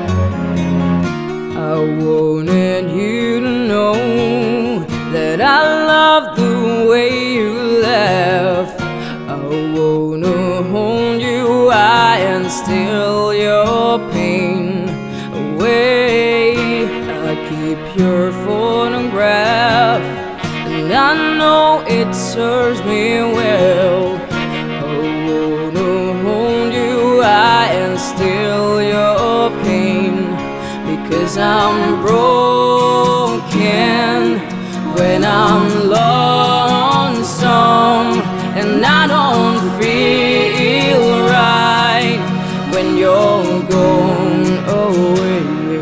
I wanted you to know that I love the way you laugh. I wanna hold you high and steal your pain away. I keep your photograph, and I know it serves me well. I wanna hold you high and steal your pain, because I'm broken when I'm lonesome, and I don't feel right when you're gone away.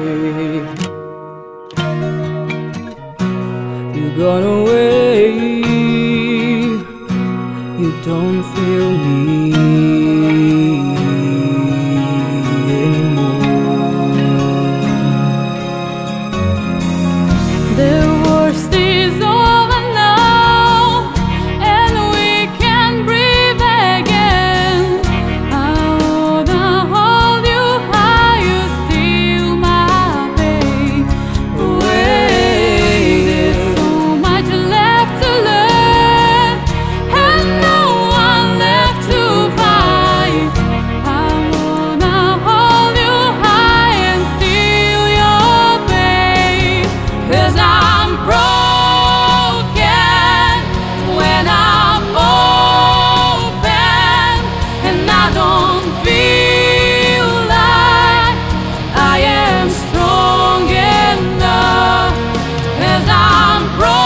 You're gone away, you don't feel me anymore. The worst is over now, and we can breathe again. I wanna hold you high, you steal my pain away. There's so much left to learn, and no one left to fight. I wanna hold you high and steal your pain, 'cause I'm broken when I'm open, and I don't feel like I am strong enough. 'Cause I'm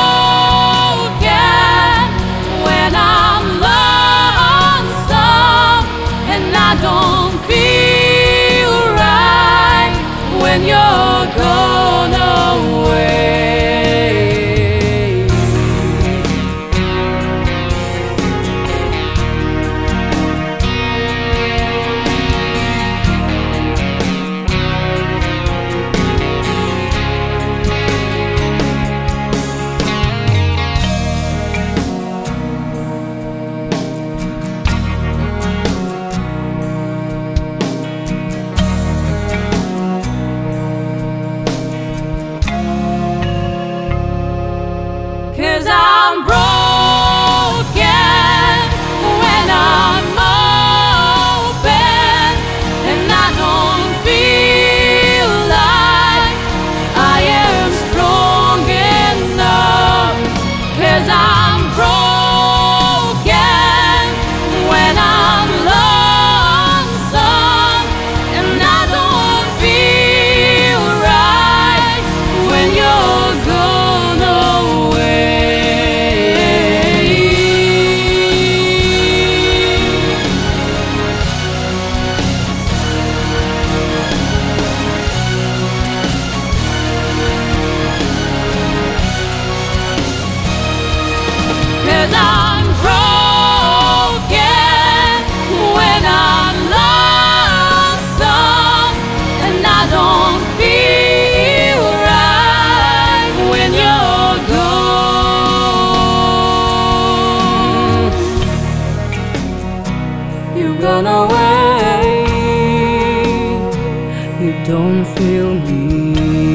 broken when I'm lonesome, and I don't feel right when you're gone away. Cause I'm broken when I'm open, and I don't feel like I am strong enough. 'Cause I'm broken when I'm lonesome, and I don't feel right when you're gone away. Cause I'm broken when I'm lonesome, and I don't feel right when you're gone. You've gone away, you don't feel me